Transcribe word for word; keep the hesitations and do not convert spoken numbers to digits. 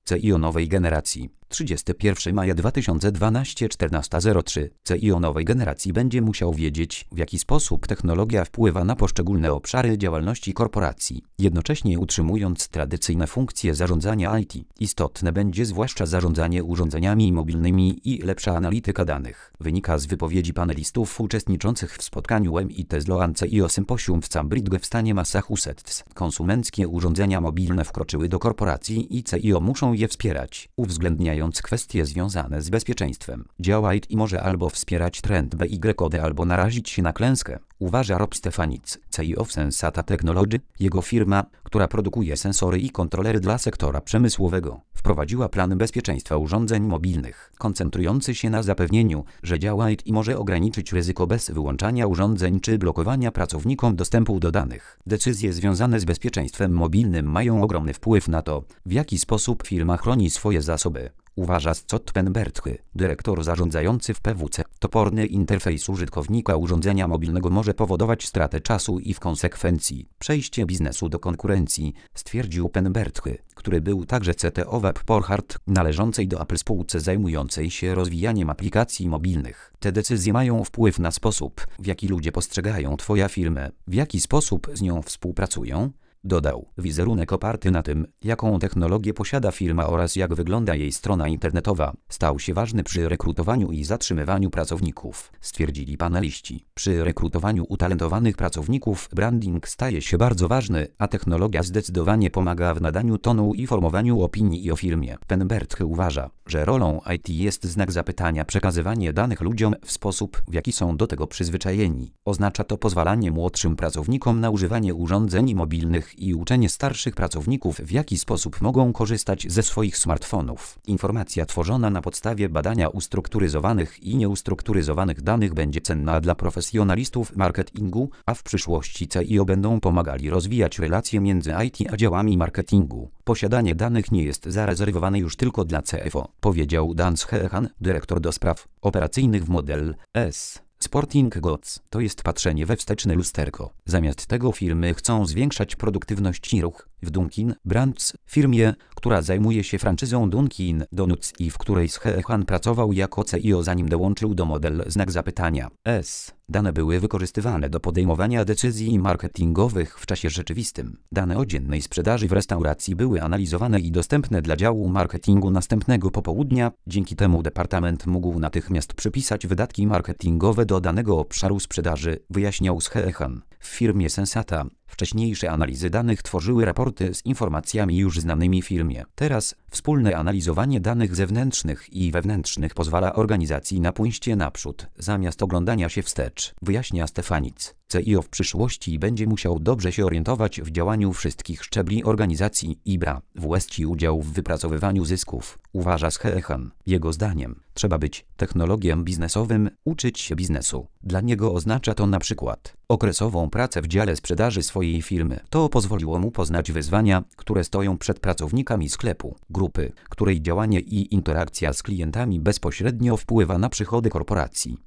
C I O nowej generacji. trzydziestego pierwszego maja dwa tysiące dwunastego, czternasta zero trzy. C I O nowej generacji będzie musiał wiedzieć, w jaki sposób technologia wpływa na poszczególne obszary działalności korporacji, jednocześnie utrzymując tradycyjne funkcje zarządzania I T. Istotne będzie zwłaszcza zarządzanie urządzeniami mobilnymi i lepsza analityka danych. Wynika z wypowiedzi panelistów uczestniczących w spotkaniu M I T Sloan C I O Symposium w Cambridge w stanie Massachusetts. Konsumenckie urządzenia mobilne wkroczyły do korporacji i C I O muszą je wspierać, uwzględniając kwestie związane z bezpieczeństwem. Dział I T może albo wspierać trend B Y D albo narazić się na klęskę, uważa Rob Stefanic, C I O w Sensata Technology. Jego firma, która produkuje sensory i kontrolery dla sektora przemysłowego, wprowadziła plan bezpieczeństwa urządzeń mobilnych, koncentrujący się na zapewnieniu, że dział I T może ograniczyć ryzyko bez wyłączania urządzeń czy blokowania pracownikom dostępu do danych. Decyzje związane z bezpieczeństwem mobilnym mają ogromny wpływ na to, w jaki sposób firma chroni swoje zasoby, uważa Scott Penberthy, dyrektor zarządzający w P W C. Toporny interfejs użytkownika urządzenia mobilnego może powodować stratę czasu i w konsekwencji przejście biznesu do konkurencji, stwierdził Penberthy, który był także C T O Webporhard, należącej do Apple spółce zajmującej się rozwijaniem aplikacji mobilnych. Te decyzje mają wpływ na sposób, w jaki ludzie postrzegają Twoja firmę, w jaki sposób z nią współpracują. Dodał, wizerunek oparty na tym, jaką technologię posiada firma oraz jak wygląda jej strona internetowa, stał się ważny przy rekrutowaniu i zatrzymywaniu pracowników, stwierdzili paneliści. Przy rekrutowaniu utalentowanych pracowników branding staje się bardzo ważny, a technologia zdecydowanie pomaga w nadaniu tonu i formowaniu opinii o firmie. Penberthy uważa, że rolą I T jest znak zapytania przekazywanie danych ludziom w sposób, w jaki są do tego przyzwyczajeni. Oznacza to pozwalanie młodszym pracownikom na używanie urządzeń mobilnych i uczenie starszych pracowników, w jaki sposób mogą korzystać ze swoich smartfonów. Informacja tworzona na podstawie badania ustrukturyzowanych i nieustrukturyzowanych danych będzie cenna dla profesjonalistów marketingu, a w przyszłości C I O będą pomagali rozwijać relacje między I T a działami marketingu. Posiadanie danych nie jest zarezerwowane już tylko dla C F O, powiedział Dan Sheehan, dyrektor do spraw operacyjnych w Model S. Sporting Goods to jest patrzenie we wsteczne lusterko. Zamiast tego firmy chcą zwiększać produktywność i ruch. W Dunkin' Brands, firmie, która zajmuje się franczyzą Dunkin' Donuts i w której Sheehan pracował jako C I O zanim dołączył do Model znak zapytania S. Dane były wykorzystywane do podejmowania decyzji marketingowych w czasie rzeczywistym. Dane o dziennej sprzedaży w restauracji były analizowane i dostępne dla działu marketingu następnego popołudnia. Dzięki temu departament mógł natychmiast przypisać wydatki marketingowe do danego obszaru sprzedaży, wyjaśniał Sheehan. W firmie Sensata wcześniejsze analizy danych tworzyły raporty z informacjami już znanymi firmie. Teraz wspólne analizowanie danych zewnętrznych i wewnętrznych pozwala organizacji na pójście naprzód, zamiast oglądania się wstecz, wyjaśnia Stefanic. C I O w przyszłości będzie musiał dobrze się orientować w działaniu wszystkich szczebli organizacji i brać udział w wypracowywaniu zysków, uważa Sheehan. Jego zdaniem trzeba być technologiem biznesowym, uczyć się biznesu. Dla niego oznacza to na przykład okresową pracę w dziale sprzedaży swojej firmy. To pozwoliło mu poznać wyzwania, które stoją przed pracownikami sklepu, grupy, której działanie i interakcja z klientami bezpośrednio wpływa na przychody korporacji.